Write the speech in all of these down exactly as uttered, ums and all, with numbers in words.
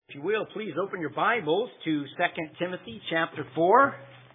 If you will, please open your Bibles to Second Timothy chapter four.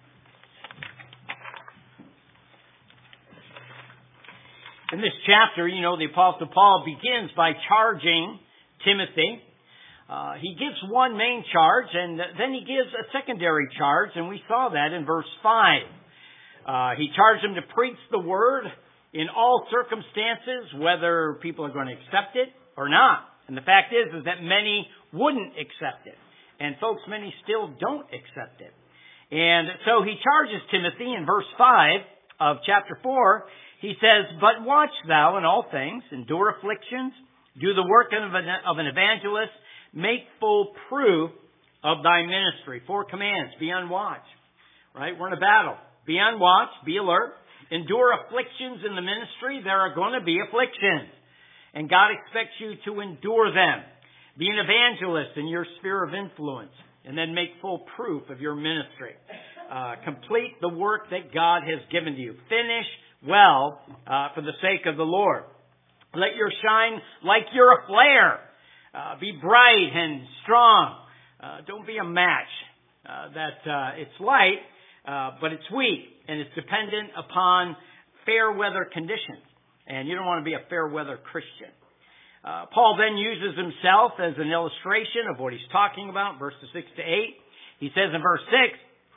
In this chapter, you know, the Apostle Paul begins by charging Timothy. Uh, he gives one main charge, and then he gives a secondary charge, and we saw that in verse five. Uh, he charged him to preach the word in all circumstances, whether people are going to accept it or not. And the fact is, is that many wouldn't accept it. And folks, many still don't accept it. And so he charges Timothy in verse five of chapter four. He says, "But watch thou in all things, endure afflictions, do the work of an, of an evangelist, make full proof of thy ministry." Four commands. Be on watch. Right? We're in a battle. Be on watch. Be alert. Endure afflictions in the ministry. There are going to be afflictions. And God expects you to endure them. Be an evangelist in your sphere of influence. And then make full proof of your ministry. Uh, complete the work that God has given to you. Finish well uh, for the sake of the Lord. Let your shine like you're a flare. Uh, be bright and strong. Uh, don't be a match uh, that uh, it's light, uh, but it's weak. And it's dependent upon fair weather conditions. And you don't want to be a fair weather Christian. Uh, Paul then uses himself as an illustration of what he's talking about, verses six to eight. He says in verse six,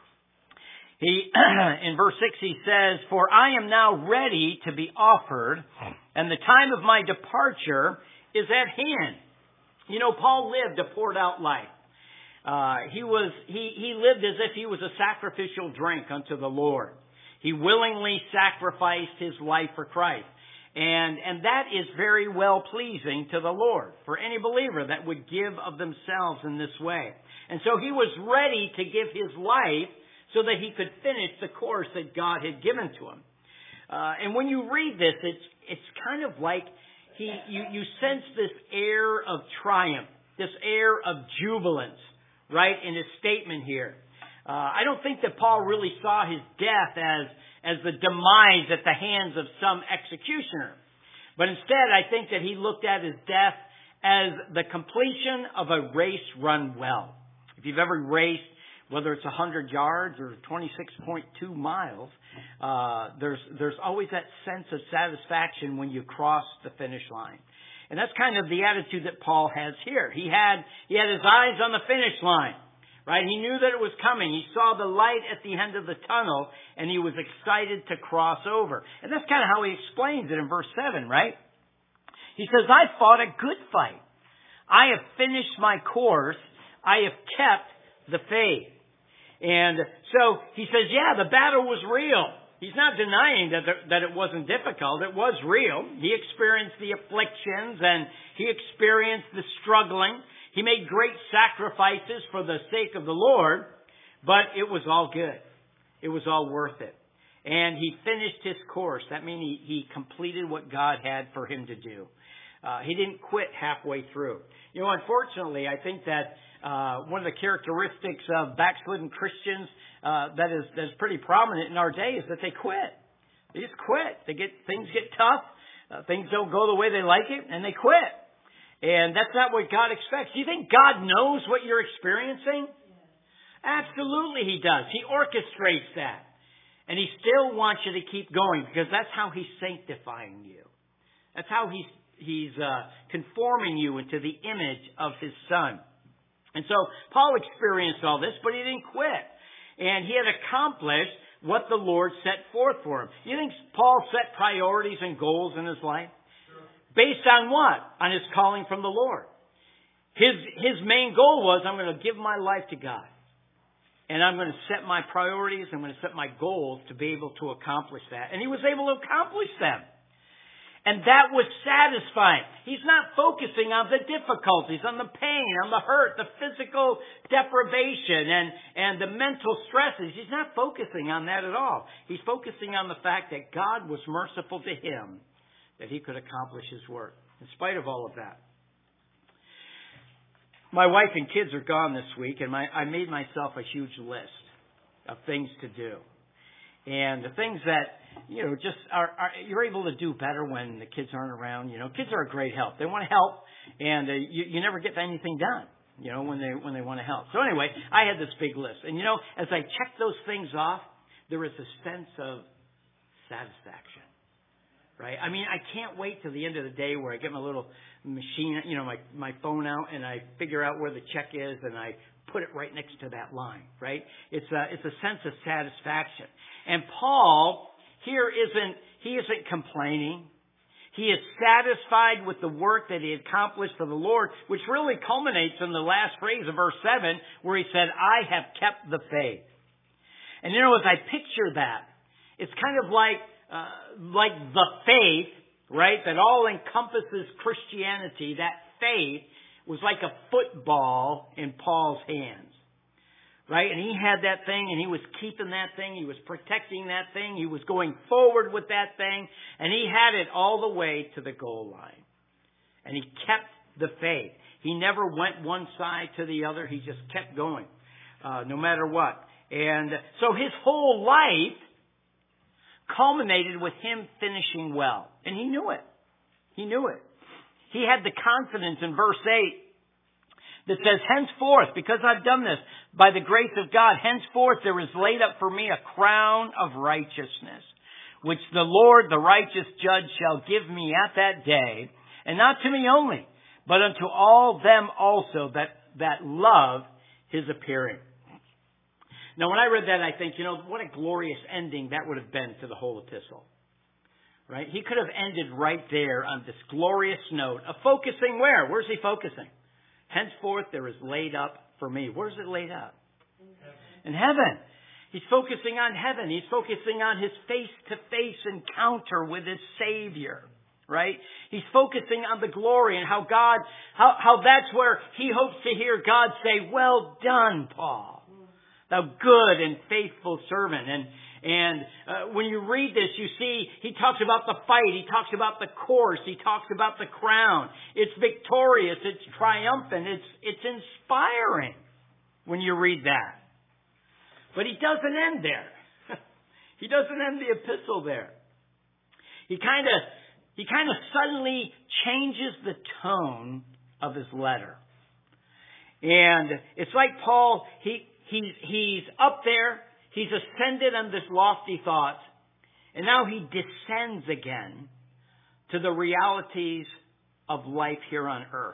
he, in verse six he says, "For I am now ready to be offered, and the time of my departure is at hand." You know, Paul lived a poured out life. Uh, he was, he, he lived as if he was a sacrificial drink unto the Lord. He willingly sacrificed his life for Christ. And, and that is very well pleasing to the Lord for any believer that would give of themselves in this way. And so he was ready to give his life so that he could finish the course that God had given to him. Uh, and when you read this, it's, it's kind of like he, you, you sense this air of triumph, this air of jubilance, right, in his statement here. Uh, I don't think that Paul really saw his death as as the demise at the hands of some executioner. But instead, I think that he looked at his death as the completion of a race run well. If you've ever raced, whether it's one hundred yards or twenty-six point two miles, uh, there's there's always that sense of satisfaction when you cross the finish line. And that's kind of the attitude that Paul has here. He had he had his eyes on the finish line. Right? He knew that it was coming. He saw the light at the end of the tunnel, and he was excited to cross over. And that's kind of how he explains it in verse seven, right? He says, "I fought a good fight. I have finished my course. I have kept the faith." And so he says, yeah, the battle was real. He's not denying that there, that it wasn't difficult. It was real. He experienced the afflictions, and he experienced the struggling. He made great sacrifices for the sake of the Lord, but it was all good. It was all worth it. And he finished his course. That means he, he completed what God had for him to do. Uh, he didn't quit halfway through. You know, unfortunately, I think that uh, one of the characteristics of backslidden Christians uh, that is that is pretty prominent in our day is that they quit. They just quit. They get things get tough. Uh, things don't go the way they like it, and they quit. And that's not what God expects. Do you think God knows what you're experiencing? Absolutely He does. He orchestrates that. And He still wants you to keep going because that's how He's sanctifying you. That's how He's, he's uh, conforming you into the image of His Son. And so Paul experienced all this, but he didn't quit. And he had accomplished what the Lord set forth for him. You think Paul set priorities and goals in his life? Based on what? On his calling from the Lord. His, his main goal was, I'm going to give my life to God. And I'm going to set my priorities. I'm going to set my goals to be able to accomplish that. And he was able to accomplish them. And that was satisfying. He's not focusing on the difficulties, on the pain, on the hurt, the physical deprivation, and, and the mental stresses. He's not focusing on that at all. He's focusing on the fact that God was merciful to him, that he could accomplish his work in spite of all of that. My wife and kids are gone this week, and my, I made myself a huge list of things to do. And the things that, you know, just are, are you're able to do better when the kids aren't around. You know, kids are a great help. They want to help, and uh, you, you never get anything done you know, when they when they want to help. So anyway, I had this big list. And, you know, as I checked those things off, there was a sense of satisfaction. Right? I mean, I can't wait till the end of the day where I get my little machine, you know, my, my phone out and I figure out where the check is and I put it right next to that line, right? It's a, it's a sense of satisfaction. And Paul here isn't, he isn't complaining. He is satisfied with the work that he accomplished for the Lord, which really culminates in the last phrase of verse seven where he said, I have kept the faith. And you know, as I picture that, it's kind of like, Uh, like the faith, right, that all encompasses Christianity. That faith was like a football in Paul's hands, right? And he had that thing and he was keeping that thing. He was protecting that thing. He was going forward with that thing. And he had it all the way to the goal line. And he kept the faith. He never went one side to the other. He just kept going, uh, no matter what. And so his whole life culminated with him finishing well. And he knew it. He knew it. He had the confidence in verse eight that says, henceforth, because I've done this, by the grace of God, henceforth there is laid up for me a crown of righteousness, which the Lord, the righteous judge, shall give me at that day, and not to me only, but unto all them also that, that love his appearing. Now, when I read that, I think, you know, what a glorious ending that would have been to the whole epistle. Right? He could have ended right there on this glorious note of focusing where? Where's he focusing? Henceforth, there is laid up for me. Where's it laid up? In heaven. In heaven. He's focusing on heaven. He's focusing on his face-to-face encounter with his Savior. Right? He's focusing on the glory and how God, how, how that's where he hopes to hear God say, well done, Paul. Thou good and faithful servant. And and uh, when you read this, you see he talks about the fight. He talks about the course. He talks about the crown. It's victorious. It's triumphant. It's it's inspiring when you read that. But he doesn't end there. He doesn't end the epistle there. He kind of he kind of suddenly changes the tone of his letter. And it's like Paul, he He's, he's up there. He's ascended on this lofty thought. And now he descends again to the realities of life here on earth.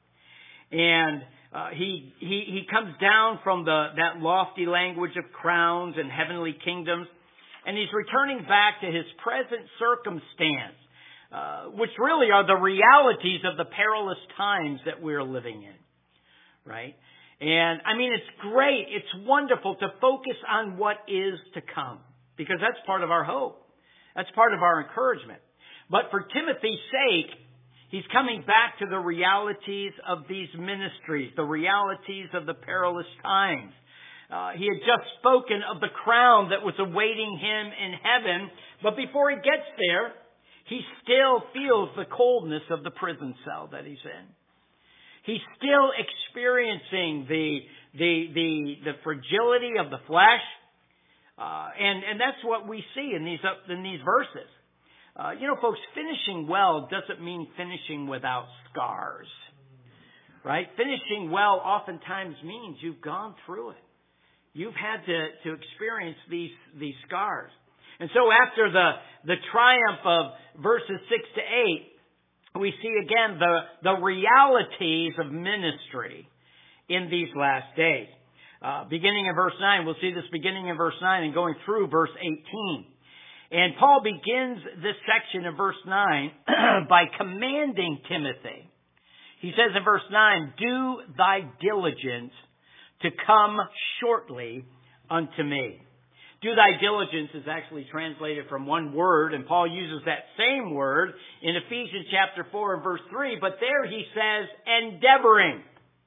And uh, he, he, he comes down from the, that lofty language of crowns and heavenly kingdoms. And he's returning back to his present circumstance, uh, which really are the realities of the perilous times that we're living in. Right? And, I mean, it's great. It's wonderful to focus on what is to come. Because that's part of our hope. That's part of our encouragement. But for Timothy's sake, he's coming back to the realities of these ministries, the realities of the perilous times. Uh, he had just spoken of the crown that was awaiting him in heaven. But before he gets there, he still feels the coldness of the prison cell that he's in. He's still experiencing the the the, the fragility of the flesh, uh, and and that's what we see in these in these verses. Uh, you know, folks, finishing well doesn't mean finishing without scars, right? Finishing well oftentimes means you've gone through it. You've had to to experience these these scars, and so after the the triumph of verses six to eight. We see again the, the realities of ministry in these last days. Uh, beginning in verse nine, we'll see this beginning in verse nine and going through verse eighteen. And Paul begins this section in verse nine by commanding Timothy. He says in verse nine, do thy diligence to come shortly unto me. Do thy diligence is actually translated from one word, and Paul uses that same word in Ephesians chapter four and verse three, but there he says, endeavoring.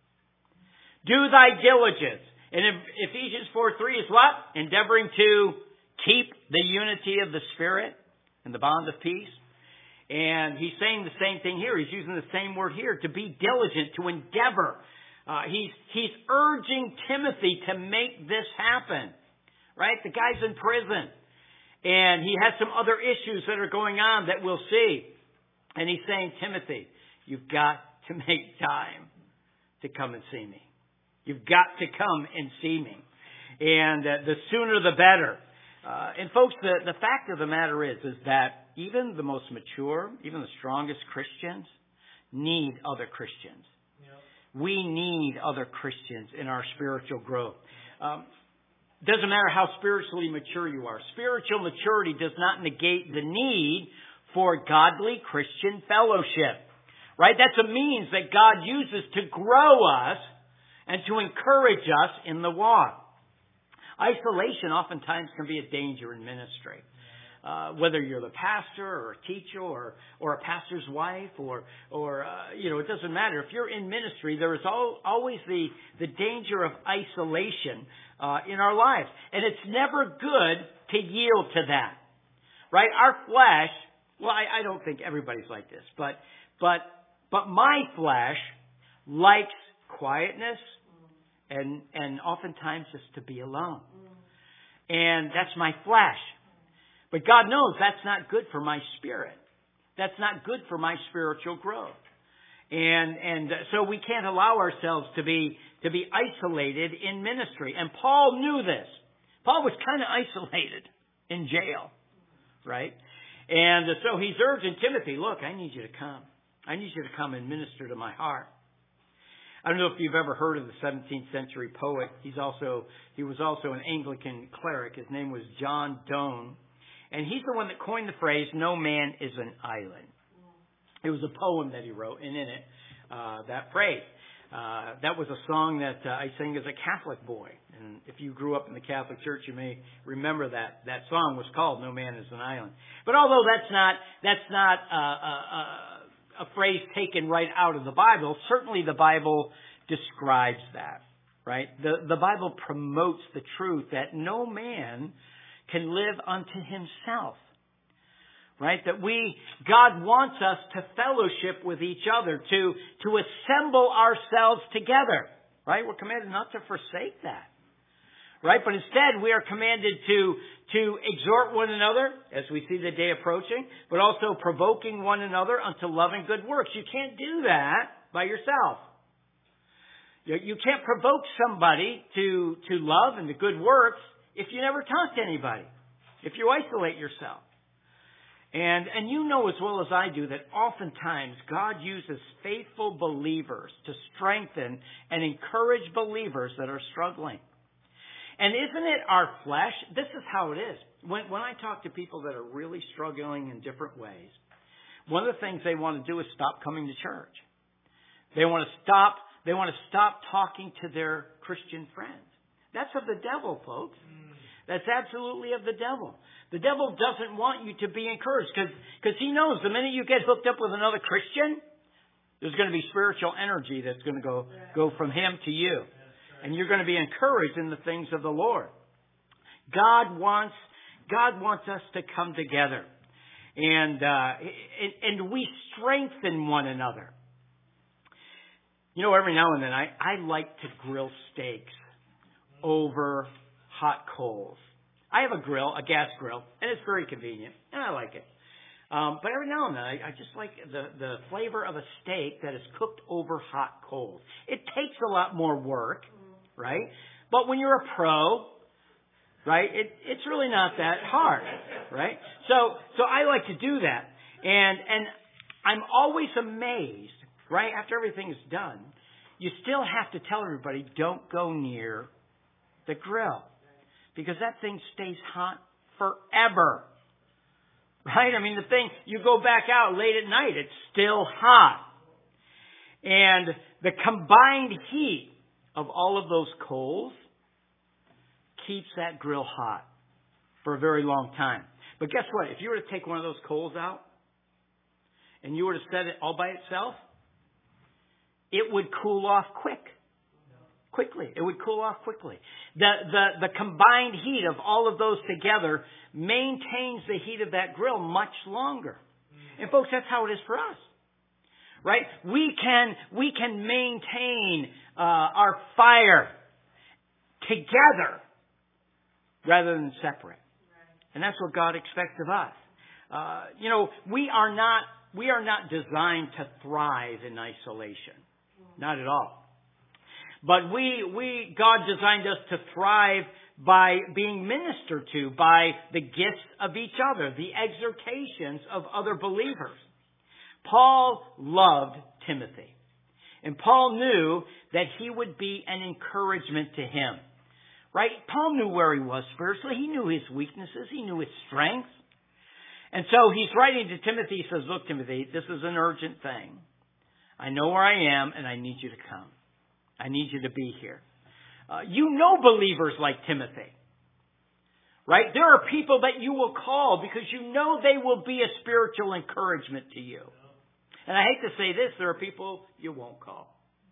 Do thy diligence. And Ephesians four three is what? Endeavoring to keep the unity of the Spirit and the bond of peace. And he's saying the same thing here. He's using the same word here, to be diligent, to endeavor. Uh, he's, he's urging Timothy to make this happen. Right? The guy's in prison. And he has some other issues that are going on that we'll see. And he's saying, Timothy, you've got to make time to come and see me. You've got to come and see me. And uh, the sooner the better. Uh, and folks, the, the fact of the matter is, is that even the most mature, even the strongest Christians need other Christians. Yep. We need other Christians in our spiritual growth. Um, doesn't matter how spiritually mature you are. Spiritual maturity does not negate the need for godly Christian fellowship. Right? That's a means that God uses to grow us and to encourage us in the walk. Isolation oftentimes can be a danger in ministry. Uh, whether you're the pastor or a teacher or, or a pastor's wife or, or uh, you know, it doesn't matter. If you're in ministry, there is al- always the, the danger of isolation uh, in our lives. And it's never good to yield to that. Right? Our flesh, well, I, I don't think everybody's like this, but, but, but my flesh likes quietness and, and oftentimes just to be alone. And that's my flesh. But God knows that's not good for my spirit. That's not good for my spiritual growth. And and so we can't allow ourselves to be to be isolated in ministry. And Paul knew this. Paul was kind of isolated in jail, right? And so he's urging Timothy, look, I need you to come. I need you to come and minister to my heart. I don't know if you've ever heard of the seventeenth century poet. He's also he was also an Anglican cleric. His name was John Donne. And he's the one that coined the phrase, no man is an island. It was a poem that he wrote, and in it, uh, that phrase. Uh, that was a song that uh, I sang as a Catholic boy. And if you grew up in the Catholic Church, you may remember that. That song was called No Man is an Island. But although that's not, that's not uh, a, a, a phrase taken right out of the Bible, certainly the Bible describes that, right? The, the Bible promotes the truth that no man can live unto himself, right? That we, God wants us to fellowship with each other, to, to assemble ourselves together, right? We're commanded not to forsake that, right? But instead we are commanded to, to exhort one another as we see the day approaching, but also provoking one another unto love and good works. You can't do that by yourself. You, you can't provoke somebody to, to love and to good works if you never talk to anybody, if you isolate yourself. And and you know as well as I do that oftentimes God uses faithful believers to strengthen and encourage believers that are struggling. And isn't it our flesh? This is how it is. When when I talk to people that are really struggling in different ways, one of the things they want to do is stop coming to church. They want to stop, they want to stop talking to their Christian friends. That's of the devil, folks. That's absolutely of the devil. The devil doesn't want you to be encouraged because he knows the minute you get hooked up with another Christian, there's going to be spiritual energy that's going to go, go from him to you. And you're going to be encouraged in the things of the Lord. God wants, God wants us to come together. And, uh, and, and we strengthen one another. You know, every now and then I, I like to grill steaks over hot coals. I have a grill, a gas grill, and it's very convenient, and I like it. Um, but every now and then, I, I just like the, the flavor of a steak that is cooked over hot coals. It takes a lot more work, right? But when you're a pro, right, it, it's really not that hard, right? So, so I like to do that, and and I'm always amazed, right? After everything is done, you still have to tell everybody, don't go near the grill, because that thing stays hot forever, right? I mean, the thing, you go back out late at night, it's still hot. And the combined heat of all of those coals keeps that grill hot for a very long time. But guess what? If you were to take one of those coals out and you were to set it all by itself, it would cool off quick. Quickly. It would cool off quickly. The, the, the combined heat of all of those together maintains the heat of that grill much longer. And folks, that's how it is for us. Right? We can, we can maintain uh, our fire together rather than separate. And that's what God expects of us. Uh, you know, we are not, we are not designed to thrive in isolation. Not at all. But we, we, God designed us to thrive by being ministered to by the gifts of each other, the exhortations of other believers. Paul loved Timothy. And Paul knew that he would be an encouragement to him. Right? Paul knew where he was spiritually. He knew his weaknesses. He knew his strengths. And so he's writing to Timothy. He says, look, Timothy, this is an urgent thing. I know where I am, and I need you to come. I need you to be here. Uh, you know believers like Timothy. Right? There are people that you will call because you know they will be a spiritual encouragement to you. And I hate to say this, there are people you won't call.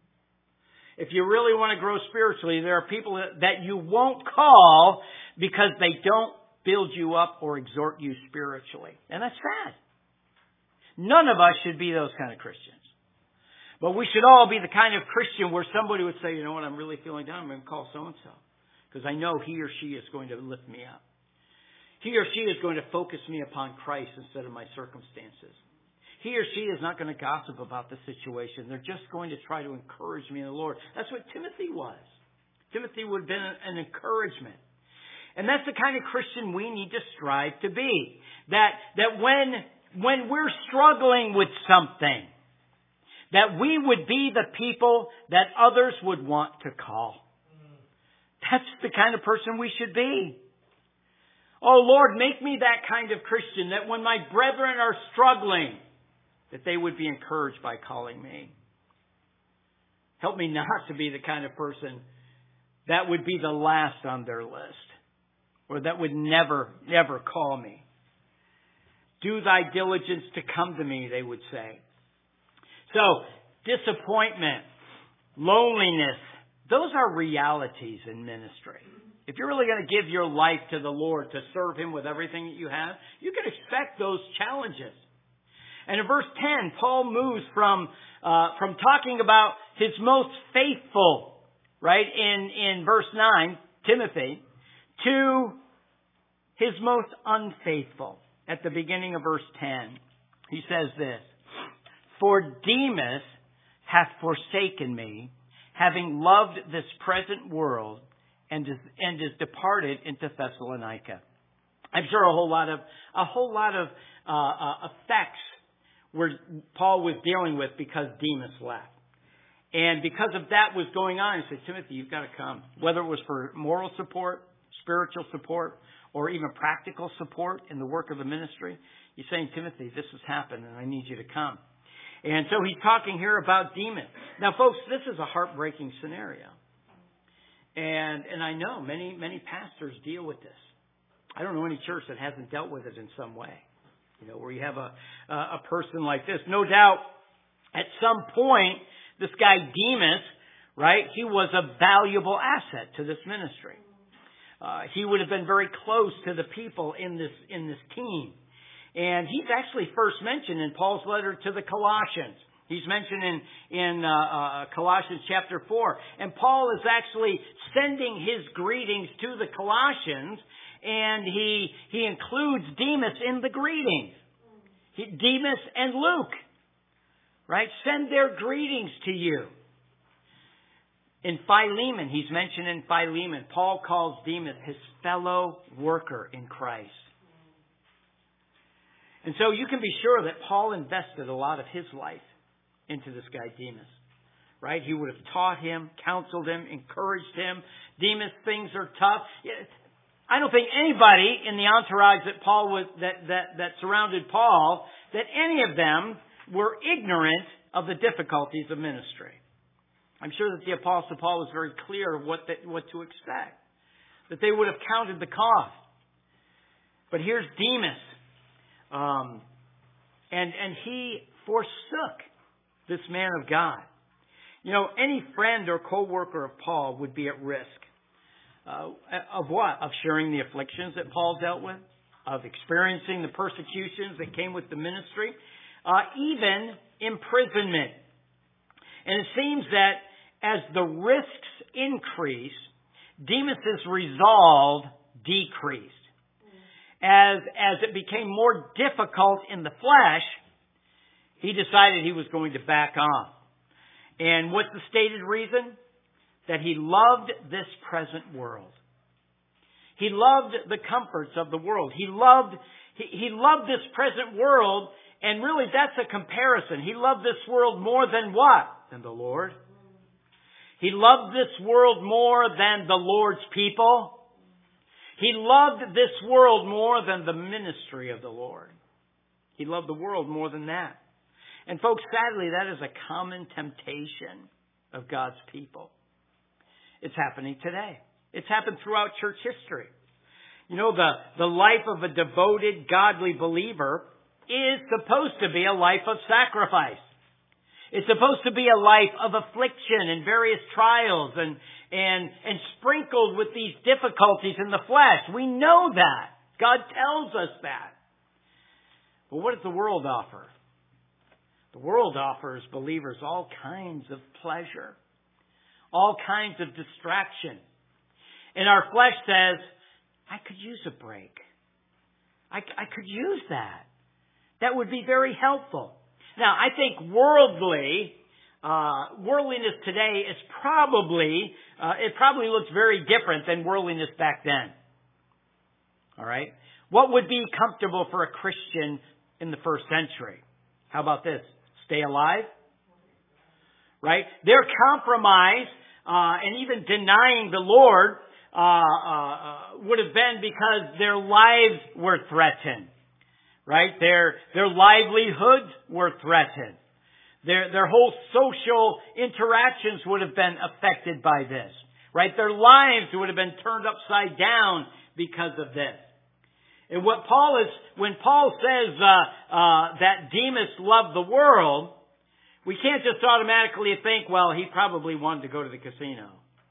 If you really want to grow spiritually, there are people that you won't call because they don't build you up or exhort you spiritually. And that's sad. None of us should be those kind of Christians. But we should all be the kind of Christian where somebody would say, you know what, I'm really feeling down. I'm going to call so-and-so. Because I know he or she is going to lift me up. He or she is going to focus me upon Christ instead of my circumstances. He or she is not going to gossip about the situation. They're just going to try to encourage me in the Lord. That's what Timothy was. Timothy would have been an encouragement. And that's the kind of Christian we need to strive to be. That, that when, when we're struggling with something, that we would be the people that others would want to call. That's the kind of person we should be. Oh Lord, make me that kind of Christian that when my brethren are struggling, that they would be encouraged by calling me. Help me not to be the kind of person that would be the last on their list, or that would never, never call me. Do thy diligence to come to me, they would say. So, disappointment, loneliness, those are realities in ministry. If you're really going to give your life to the Lord, to serve Him with everything that you have, you can expect those challenges. And in verse ten, Paul moves from uh, from talking about his most faithful, right, in, in verse nine, Timothy, to his most unfaithful at the beginning of verse ten. He says this, for Demas hath forsaken me, having loved this present world, and is, and is departed into Thessalonica. I'm sure a whole lot of a whole lot of uh, uh, effects where Paul was dealing with because Demas left. And because of that was going on, he said, Timothy, you've got to come. Whether it was for moral support, spiritual support, or even practical support in the work of the ministry, he's saying, Timothy, this has happened and I need you to come. And so he's talking here about Demas. Now, folks, this is a heartbreaking scenario. And and I know many, many pastors deal with this. I don't know any church that hasn't dealt with it in some way. You know, where you have a a person like this. No doubt, at some point, this guy Demas, right, he was a valuable asset to this ministry. Uh, he would have been very close to the people in this in this team. And he's actually first mentioned in Paul's letter to the Colossians. He's mentioned in, in uh, uh, Colossians chapter four. And Paul is actually sending his greetings to the Colossians, and he he includes Demas in the greetings. He, Demas and Luke, right? Send their greetings to you. In Philemon, he's mentioned in Philemon, Paul calls Demas his fellow worker in Christ. And so you can be sure that Paul invested a lot of his life into this guy Demas. Right? He would have taught him, counseled him, encouraged him. Demas, things are tough. I don't think anybody in the entourage that Paul was that, that, that surrounded Paul, that any of them were ignorant of the difficulties of ministry. I'm sure that the Apostle Paul was very clear of what the, what to expect. That they would have counted the cost. But here's Demas. Um, and, and he forsook this man of God. You know, any friend or co-worker of Paul would be at risk. Uh, of what? Of sharing the afflictions that Paul dealt with, of experiencing the persecutions that came with the ministry, uh, even imprisonment. And it seems that as the risks increase, Demas's resolve decreased. As, as it became more difficult in the flesh, he decided he was going to back off. And what's the stated reason? that he loved this present world. He loved the comforts of the world. He loved, he, he loved this present world, and really that's a comparison. He loved this world more than what? Than the Lord. He loved this world more than the Lord's people. He loved this world more than the ministry of the Lord. He loved the world more than that. And folks, sadly, that is a common temptation of God's people. It's happening today. It's happened throughout church history. You know, the, the life of a devoted, godly believer is supposed to be a life of sacrifice. It's supposed to be a life of affliction and various trials and, and, and sprinkled with these difficulties in the flesh. We know that. God tells us that. But what does the world offer? The world offers believers all kinds of pleasure, all kinds of distraction. And our flesh says, I could use a break. I, I could use that. That would be very helpful. Now, I think worldly, uh, worldliness today is probably, uh, it probably looks very different than worldliness back then. All right? What would be comfortable for a Christian in the first century? How about this? Stay alive? Right? Their compromise, uh, and even denying the Lord, uh, uh, would have been because their lives were threatened. Right? Their, their livelihoods were threatened. Their, their whole social interactions would have been affected by this. Right? Their lives would have been turned upside down because of this. And what Paul is, when Paul says, uh, uh, that Demas loved the world, we can't just automatically think, well, he probably wanted to go to the casino.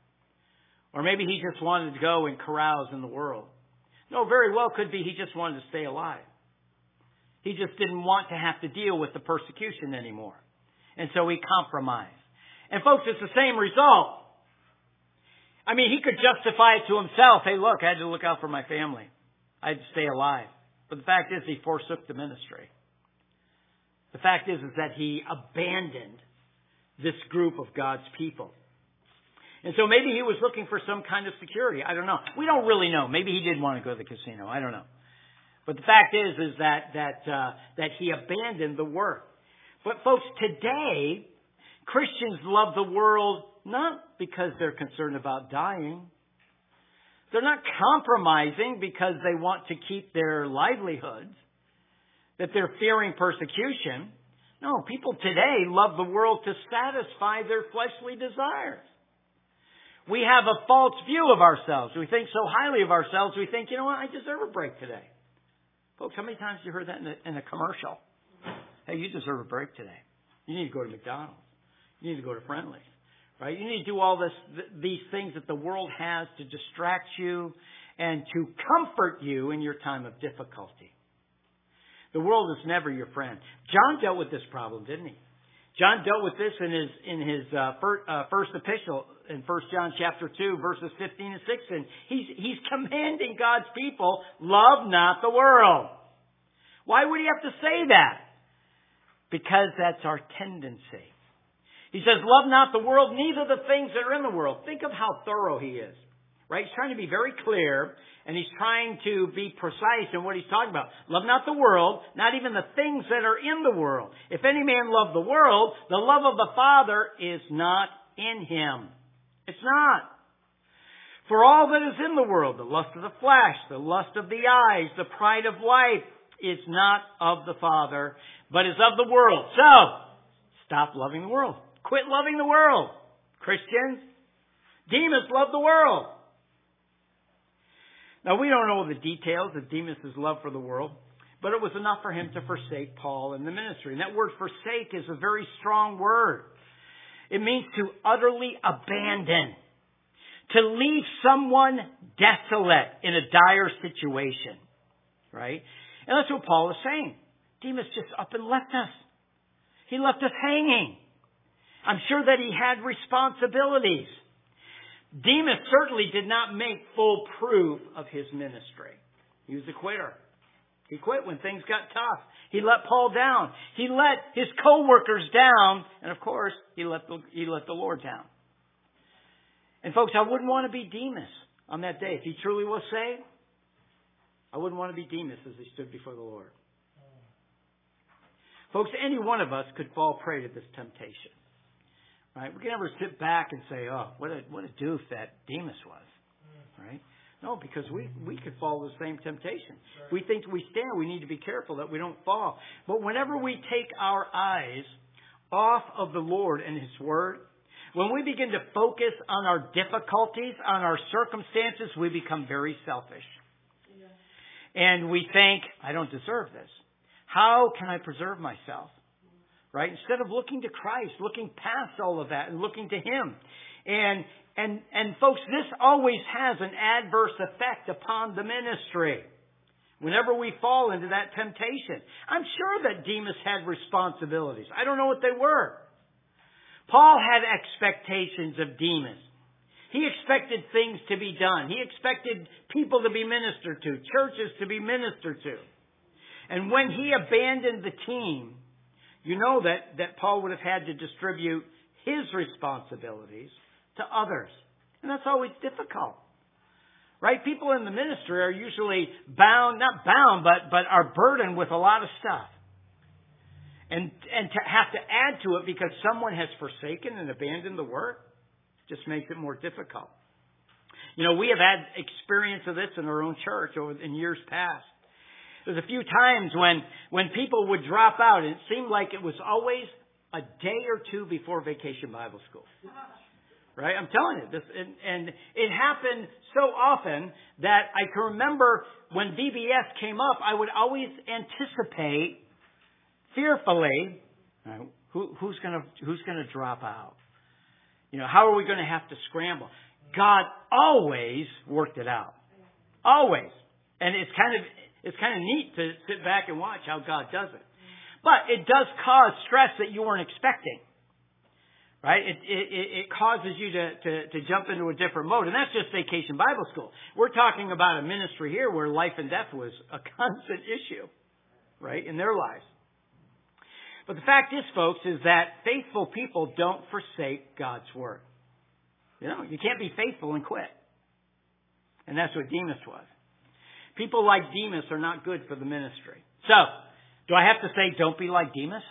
Or maybe he just wanted to go and carouse in the world. No, very well could be he just wanted to stay alive. He just didn't want to have to deal with the persecution anymore. And so he compromised. And folks, it's the same result. I mean, he could justify it to himself. Hey, look, I had to look out for my family. I had to stay alive. But the fact is, he forsook the ministry. The fact is, is that he abandoned this group of God's people. And so maybe he was looking for some kind of security. I don't know. We don't really know. Maybe he did want to go to the casino. I don't know. But the fact is, is that, that, uh, that he abandoned the work. But folks, today, Christians love the world not because they're concerned about dying. They're not compromising because they want to keep their livelihoods, that they're fearing persecution. No, people today love the world to satisfy their fleshly desires. We have a false view of ourselves. We think so highly of ourselves, we think, you know what, I deserve a break today. Folks, how many times have you heard that in a, in a commercial? Hey, you deserve a break today. You need to go to McDonald's. You need to go to Friendly's. Right? You need to do all this, th- these things that the world has to distract you and to comfort you in your time of difficulty. The world is never your friend. John dealt with this problem, didn't he? John dealt with this in his in his uh, first, uh, first epistle in First John chapter two, verses fifteen and sixteen. He's he's commanding God's people, love not the world. Why would he have to say that? Because that's our tendency. He says, love not the world, neither the things that are in the world. Think of how thorough he is. Right? He's trying to be very clear, and he's trying to be precise in what he's talking about. Love not the world, not even the things that are in the world. If any man love the world, the love of the Father is not in him. It's not. For all that is in the world, the lust of the flesh, the lust of the eyes, the pride of life, is not of the Father, but is of the world. So, stop loving the world. Quit loving the world, Christians. Demas loved the world. Now, we don't know the details of Demas' love for the world, but it was enough for him to forsake Paul and the ministry. And that word forsake is a very strong word. It means to utterly abandon, to leave someone desolate in a dire situation, right? And that's what Paul is saying. Demas just up and left us. He left us hanging. I'm sure that he had responsibilities. Demas certainly did not make full proof of his ministry. He was a quitter. He quit when things got tough. He let Paul down. He let his co-workers down. And of course, he let the, he let the Lord down. And folks, I wouldn't want to be Demas on that day. If he truly was saved, I wouldn't want to be Demas as he stood before the Lord. Folks, any one of us could fall prey to this temptation. Right? We can never sit back and say, oh, what a, what a doof that Demas was. Right? No, because we, we could fall the same temptation. If we think we stand, we need to be careful that we don't fall. But whenever we take our eyes off of the Lord and His Word, when we begin to focus on our difficulties, on our circumstances, we become very selfish. Yeah. And we think, I don't deserve this. How can I preserve myself? Right? Instead of looking to Christ, looking past all of that and looking to Him. And And, and folks, this always has an adverse effect upon the ministry. Whenever we fall into that temptation. I'm sure that Demas had responsibilities. I don't know what they were. Paul had expectations of Demas. He expected things to be done. He expected people to be ministered to, churches to be ministered to. And when he abandoned the team, you know that, that Paul would have had to distribute his responsibilities to others. And that's always difficult. Right? People in the ministry are usually bound, not bound, but, but are burdened with a lot of stuff. And, and to have to add to it because someone has forsaken and abandoned the work just makes it more difficult. You know, we have had experience of this in our own church over in years past. There's a few times when, when people would drop out, and it seemed like it was always a day or two before Vacation Bible School. Right? I'm telling you this, and, and it happened so often that I can remember when V B S came up, I would always anticipate fearfully, right, who, who's going to who's going to drop out? You know, how are we going to have to scramble? God always worked it out, always, and it's kind of it's kind of neat to sit back and watch how God does it. But it does cause stress that you weren't expecting. Right? It, it, it causes you to, to, to jump into a different mode. And that's just Vacation Bible School. We're talking about a ministry here where life and death was a constant issue, right, in their lives. But the fact is, folks, is that faithful people don't forsake God's Word. You know, you can't be faithful and quit. And that's what Demas was. People like Demas are not good for the ministry. So, do I have to say don't be like Demas?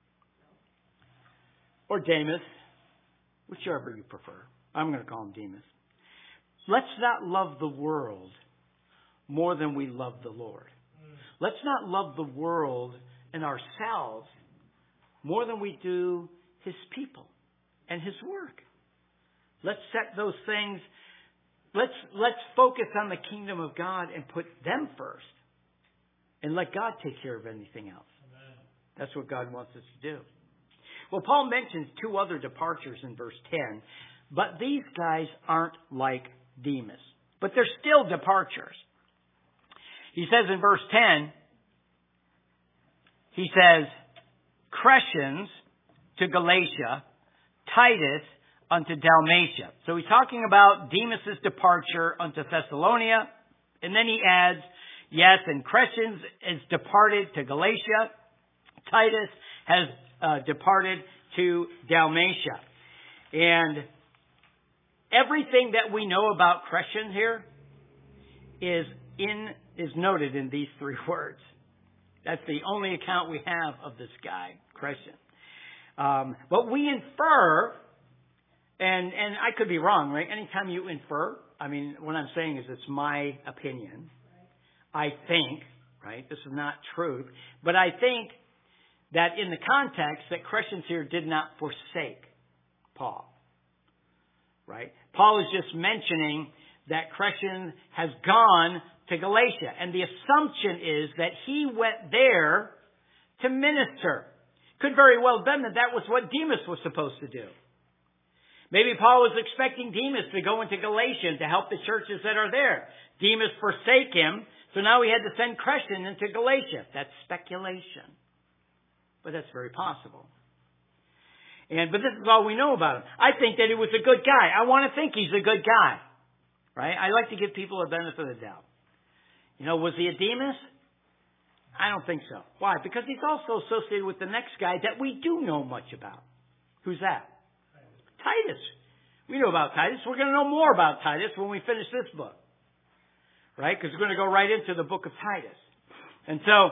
Or Demas? Whichever you prefer. I'm going to call him Demas. Let's not love the world more than we love the Lord. Let's not love the world and ourselves more than we do His people and His work. Let's set those things. Let's, let's focus on the kingdom of God and put them first. And let God take care of anything else. Amen. That's what God wants us to do. Well, Paul mentions two other departures in verse ten, but these guys aren't like Demas. But they're still departures. He says in verse ten, he says, Crescens to Galatia, Titus unto Dalmatia. So he's talking about Demas' departure unto Thessalonica, and then he adds, yes, and Crescens is departed to Galatia, Titus has Uh, departed to Dalmatia. And everything that we know about Crescens here is in is noted in these three words. That's the only account we have of this guy, Crescens. Um, but we infer, and, and I could be wrong, right? Anytime you infer, I mean, what I'm saying is it's my opinion. I think, right? This is not truth. But I think that in the context that Crescens here did not forsake Paul. Right? Paul is just mentioning that Crescens has gone to Galatia. And the assumption is that he went there to minister. Could very well have been that that was what Demas was supposed to do. Maybe Paul was expecting Demas to go into Galatia to help the churches that are there. Demas forsake him, so now he had to send Crescens into Galatia. That's speculation. But that's very possible. And but this is all we know about him. I think that he was a good guy. I want to think he's a good guy. Right? I like to give people a benefit of the doubt. You know, was he a Demas? I don't think so. Why? Because he's also associated with the next guy that we do know much about. Who's that? Titus. We know about Titus. We're going to know more about Titus when we finish this book. Right? Because we're going to go right into the book of Titus. And so,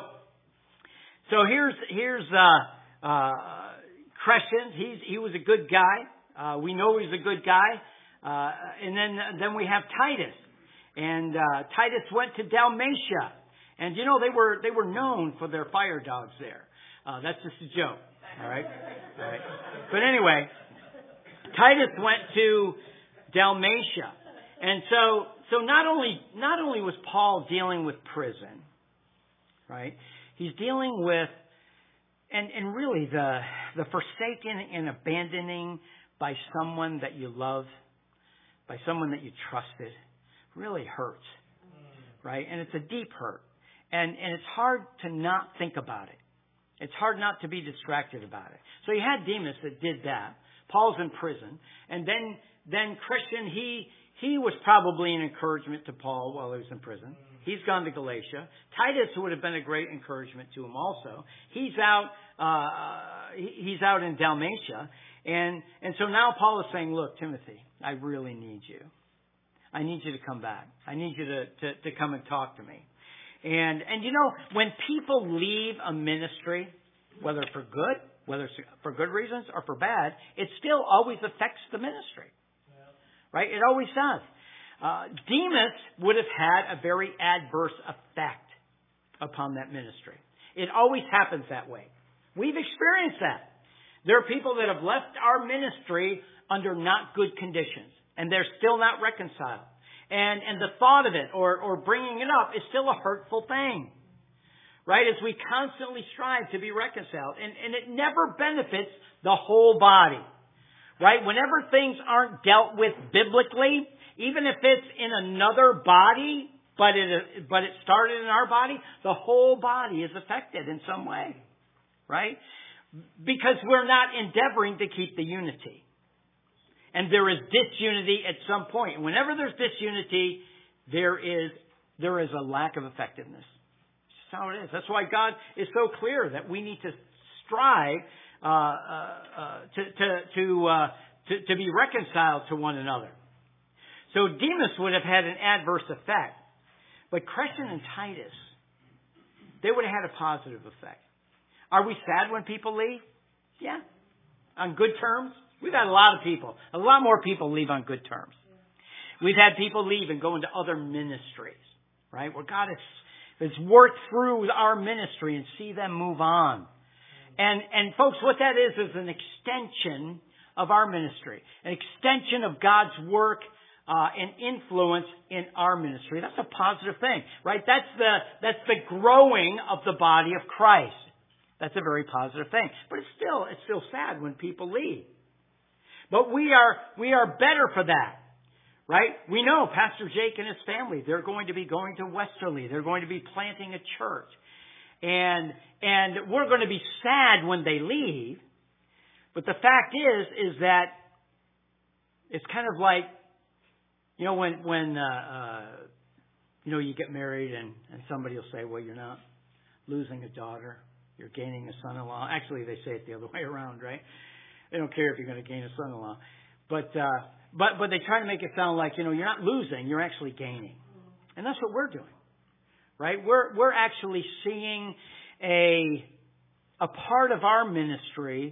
so here's, here's, uh, uh, Crescens. He's, he was a good guy. Uh, we know he's a good guy. Uh, and then, then we have Titus. And, uh, Titus went to Dalmatia. And you know, they were, they were known for their fire dogs there. Uh, that's just a joke. All right? All right. But anyway, Titus went to Dalmatia. And so, so not only, not only was Paul dealing with prison, right? He's dealing with, and, and really the, the forsaken and abandoning by someone that you love, by someone that you trusted, really hurts, right? And it's a deep hurt. And, and it's hard to not think about it. It's hard not to be distracted about it. So you had Demas that did that. Paul's in prison. And then, then Christian, he, he was probably an encouragement to Paul while he was in prison. He's gone to Galatia. Titus would have been a great encouragement to him also. He's out, uh, he's out in Dalmatia. And, and so now Paul is saying, look, Timothy, I really need you. I need you to come back. I need you to, to, to come and talk to me. And, and you know, when people leave a ministry, whether for good, whether it's for good reasons or for bad, it still always affects the ministry. Yeah. Right? It always does. Uh, Demas would have had a very adverse effect upon that ministry. It always happens that way. We've experienced that. There are people that have left our ministry under not good conditions, and they're still not reconciled. And, and the thought of it or, or bringing it up is still a hurtful thing. Right? As we constantly strive to be reconciled. And, and it never benefits the whole body. Right? Whenever things aren't dealt with biblically, even if it's in another body, but it, but it started in our body, the whole body is affected in some way. Right? Because we're not endeavoring to keep the unity. And there is disunity at some point. And whenever there's disunity, there is, there is a lack of effectiveness. That's how it is. That's why God is so clear that we need to strive uh, uh, uh, to to to, uh, to to be reconciled to one another. So Demas would have had an adverse effect, but Crescens and Titus, they would have had a positive effect. Are we sad when people leave? Yeah, on good terms. We've had a lot of people, a lot more people leave on good terms. We've had people leave and go into other ministries, right? Where God has, has worked through our ministry and see them move on. And, and folks, what that is, is an extension of our ministry. An extension of God's work, uh, and influence in our ministry. That's a positive thing, right? That's the, that's the growing of the body of Christ. That's a very positive thing. But it's still, it's still sad when people leave. But we are, we are better for that, right? We know Pastor Jake and his family, they're going to be going to Westerly. They're going to be planting a church. And, and we're going to be sad when they leave. But the fact is, is that it's kind of like, you know, when, when, uh, uh, you know, you get married and, and somebody will say, well, you're not losing a daughter. You're gaining a son-in-law. Actually, they say it the other way around, right? They don't care if you're going to gain a son-in-law. But, uh, but, but they try to make it sound like, you know, you're not losing, you're actually gaining. And that's what we're doing. Right? We're, we're actually seeing a, a part of our ministry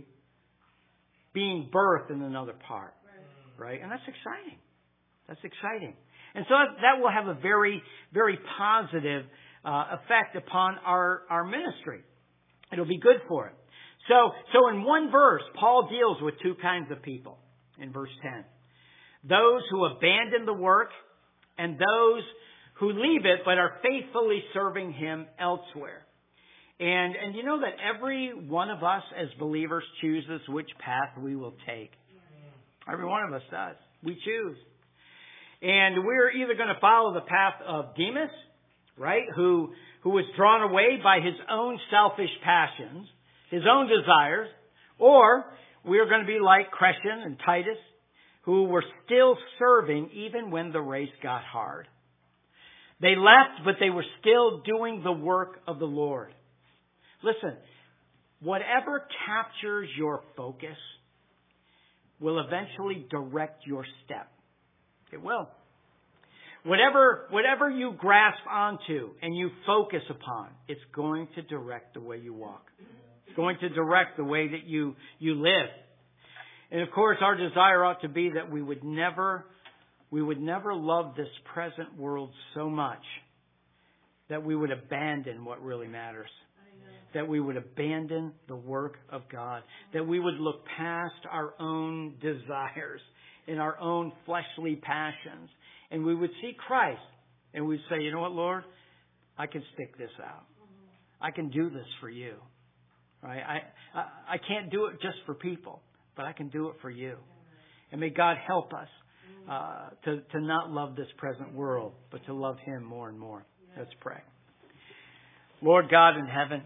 being birthed in another part. Right? And that's exciting. That's exciting. And so that will have a very, very positive, uh, effect upon our, our ministry. It'll be good for it. So, so in one verse, Paul deals with two kinds of people in verse ten. Those who abandon the work and those who leave it but are faithfully serving Him elsewhere. And, and you know that every one of us as believers chooses which path we will take. Every one of us does. We choose. And we're either going to follow the path of Demas, right, who, who was drawn away by his own selfish passions, his own desires, or we are going to be like Crescens and Titus, who were still serving even when the race got hard. They left, but they were still doing the work of the Lord. Listen, whatever captures your focus, will eventually direct your step. It will. Whatever, whatever you grasp onto and you focus upon, it's going to direct the way you walk. It's going to direct the way that you, you live. And of course, our desire ought to be that we would never, we would never love this present world so much that we would abandon what really matters. That we would abandon the work of God. That we would look past our own desires and our own fleshly passions. And we would see Christ. And we'd say, you know what, Lord? I can stick this out. I can do this for you. Right? I, I, I can't do it just for people, but I can do it for you. And may God help us uh, to, to not love this present world, but to love Him more and more. Let's pray. Lord God in heaven,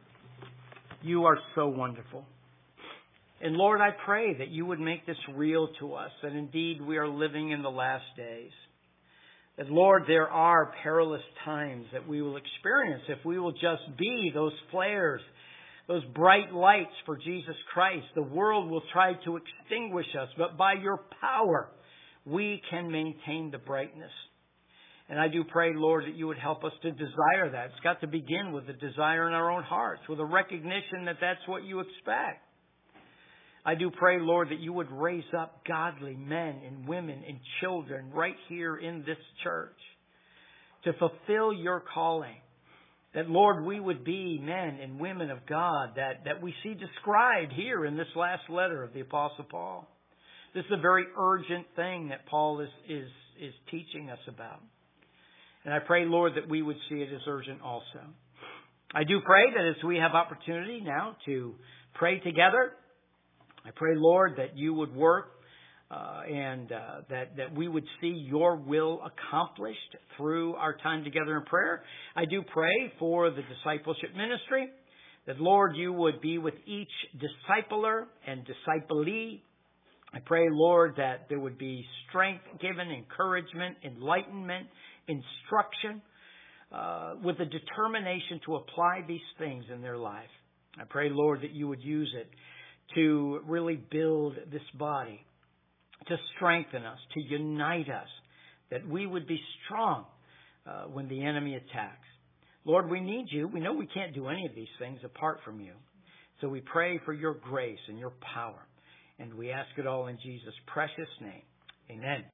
You are so wonderful. And Lord, I pray that You would make this real to us, that indeed we are living in the last days. That Lord, there are perilous times that we will experience if we will just be those flares, those bright lights for Jesus Christ. The world will try to extinguish us, but by Your power, we can maintain the brightness. And I do pray, Lord, that You would help us to desire that. It's got to begin with a desire in our own hearts, with a recognition that that's what You expect. I do pray, Lord, that You would raise up godly men and women and children right here in this church to fulfill Your calling. That, Lord, we would be men and women of God that, that we see described here in this last letter of the Apostle Paul. This is a very urgent thing that Paul is, is, is teaching us about. And I pray, Lord, that we would see it as urgent also. I do pray that as we have opportunity now to pray together, I pray, Lord, that You would work uh, and uh, that, that we would see Your will accomplished through our time together in prayer. I do pray for the discipleship ministry, that, Lord, You would be with each discipler and disciplee. I pray, Lord, that there would be strength given, encouragement, enlightenment, instruction, uh, with a determination to apply these things in their life. I pray, Lord, that You would use it to really build this body, to strengthen us, to unite us, that we would be strong uh, when the enemy attacks. Lord, we need You. We know we can't do any of these things apart from You. So we pray for Your grace and Your power. And we ask it all in Jesus' precious name. Amen.